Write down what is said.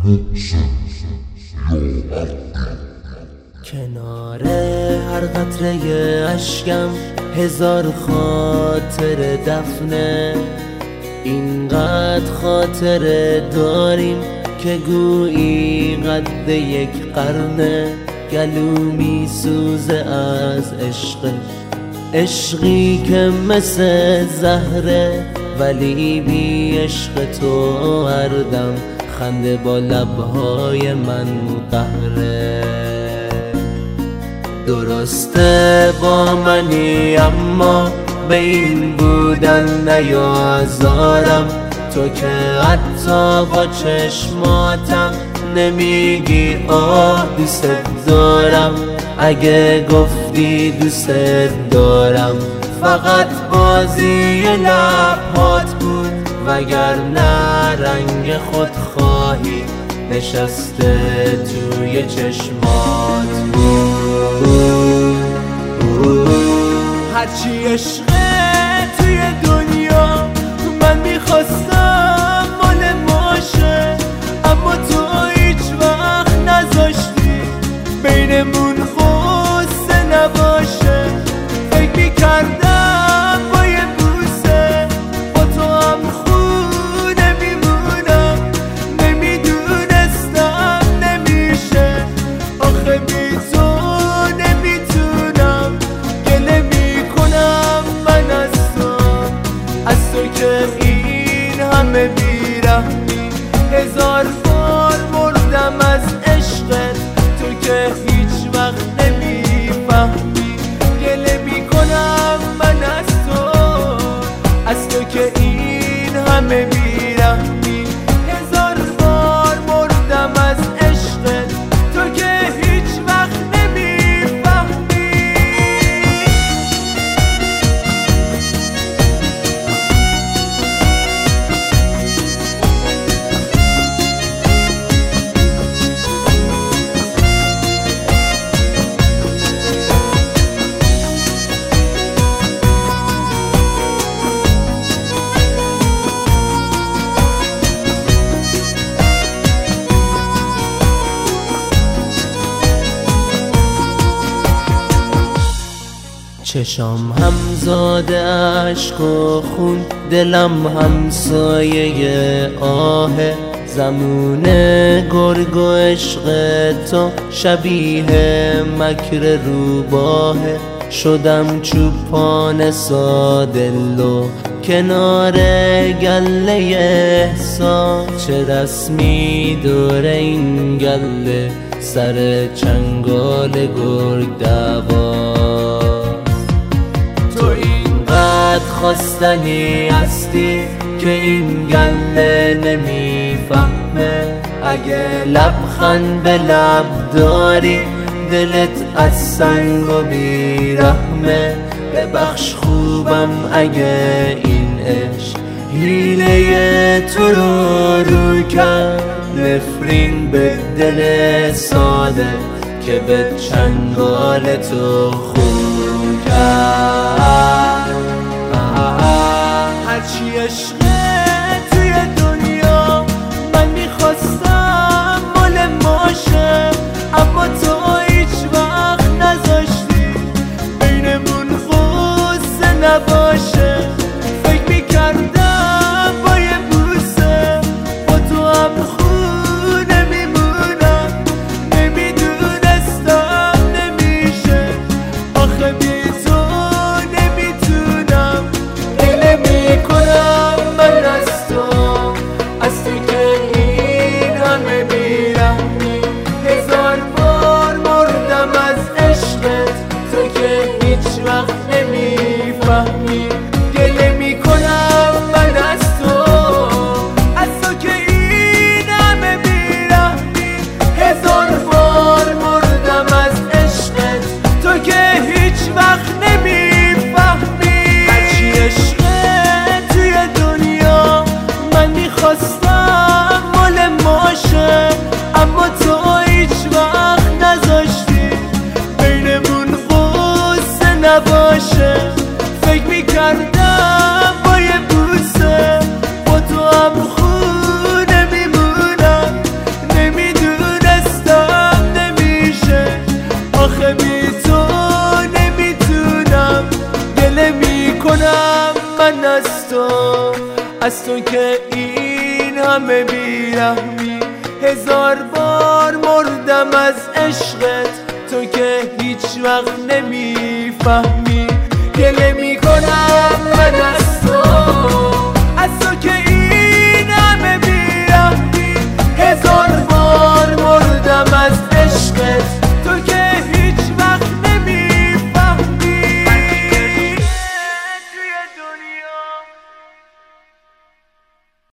کنار هر قطره اشکم هزار خاطر دفنه، اینقدر خاطره داریم که گویی قد یک قرنه. گلو می سوزه از عشقی که مثل زهره، ولی بی عشق تو هر دم خنده با لبهای من قهره. درسته با منی اما به این بودن نیازارم، تو که حتی با چشماتم نمیگی آه دوست دارم. اگه گفتی دوست دارم فقط بازی لبهات بود، وگرنه رنگ خودخواهی نشسته توی چشمات بود. هرچی عشقه توی دنیا من میخواستم مال ماشه، اما تو هیچ وقت نذاشتی بینمون غصه نباشه. فکر میکردم با یه بوسه با تو هم خونه میمونم، نمیدونستم نمیشه. آخه بی تو نمیتونم، گله میکنم من از تو که این همه بیرحمی. هزار بار مردم از عشقت، تو که هیچ وقت نمیفهمی. گله میکنم من از تو که این همه بیرحمی. هزار بار مردم از عشقت، تو که هیچ وقت نمیفهمی. چشام همزاده عشق و خون، دلم همسایه آهه. زمون گرگ و عشق تو شبیه مکر روباهه. شدم چوپان سادلو کنار گله احساس، چه رسمی دور این گله سر چنگال گرگ دوا. خواستنی هستی که این گله نمیفهمه. اگه لبخند به لب داری دلت از سنگ و بیرحمه. ببخش خوبم اگه این عشق حیله تو رو کرد. نفرین به دل ساده که به چنگال تو خون کرد. هرچی عشقه توی دنیا من میخواستم مال ماشه، اما تو هیچ وقت نذاشتی بینمون غصه نباشه. فکر میکردم با یه بوسه با تو هم خونه میمونم، نمیدونستم نمیشه. آخه از تو که این همه بیرحمی. هزار بار مردم از عشقت، تو که هیچ وقت نمیفهمی. گله میکنم من از تو